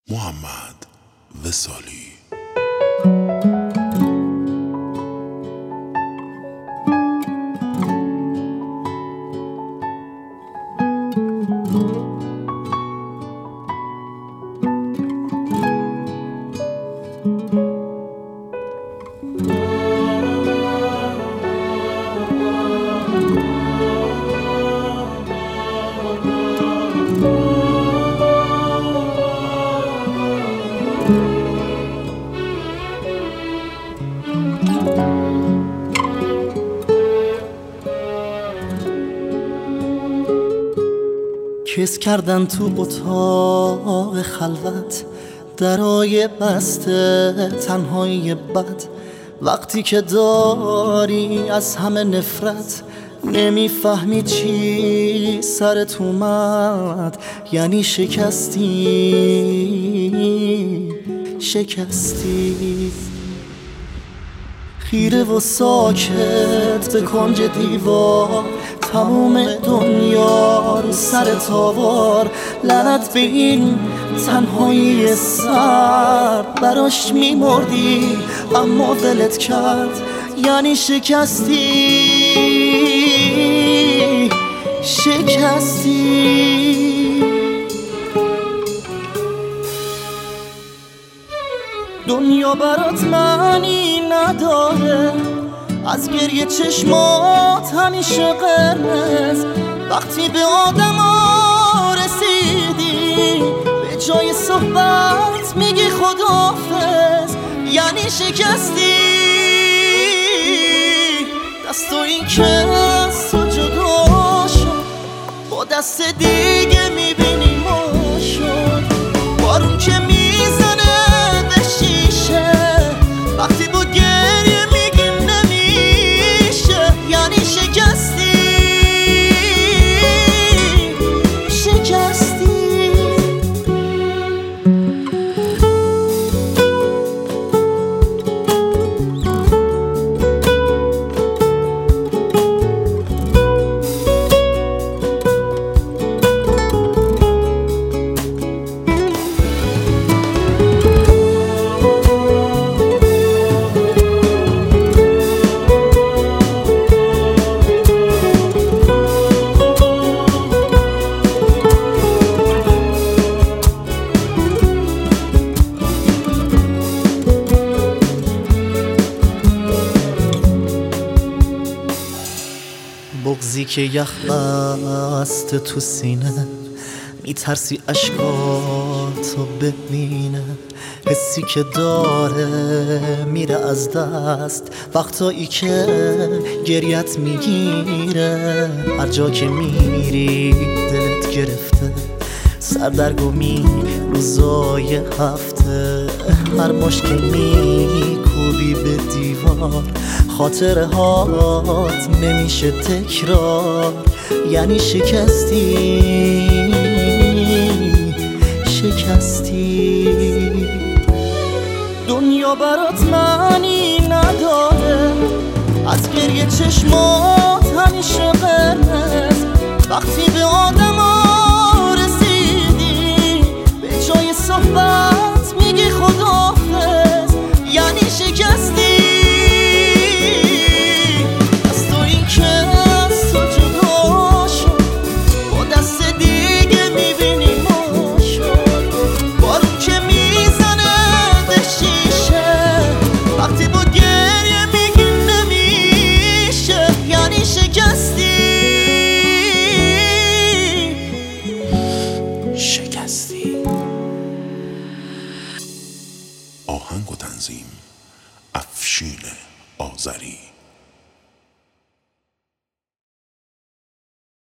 محمد وصالی. کس کردن تو اتاق خلوت، درای بسته تنهایی بد. وقتی که داری از همه نفرت، نمیفهمی چی سرت اومد. یعنی شکستی خیره و ساکت به کنج دیوار، تموم دنیا رو سرت آوار. لعنت به این تنهایی سرد، براش میمردی اما دلت کرد. یعنی شکستی دنیا برات معنی نداره، از گریه چشمات همیشه قرمز. وقتی به آدما رسیدی، به جای صحبت میگی خداحافظ. یعنی شکستی دست و این که از تو جدا شد، با دست دیگه میبینی ما شد. بارون که میزنه به شیشه، وقتی با گریه میگی نمیشه. یعنی شکستی بغضی که یخ بسته تو سینه، میترسی اشکاتو ببینه. حسی که داره میره از دست، وقتایی که گریت میگیره. هر جا که میری دلت گرفته، سردرگمی روزای هفته. هر مشت میکوبی به دیوار، خاطره هات نمیشه تکرار. یعنی شکستی دنیا برات معنی نداره، از گریه چشمات همیشه قرمز. وقتی به آدما رسیدی، به جای صحبت میگی خداحافظ. یعنی شکستی آهنگ و تنظیم افشین آذری.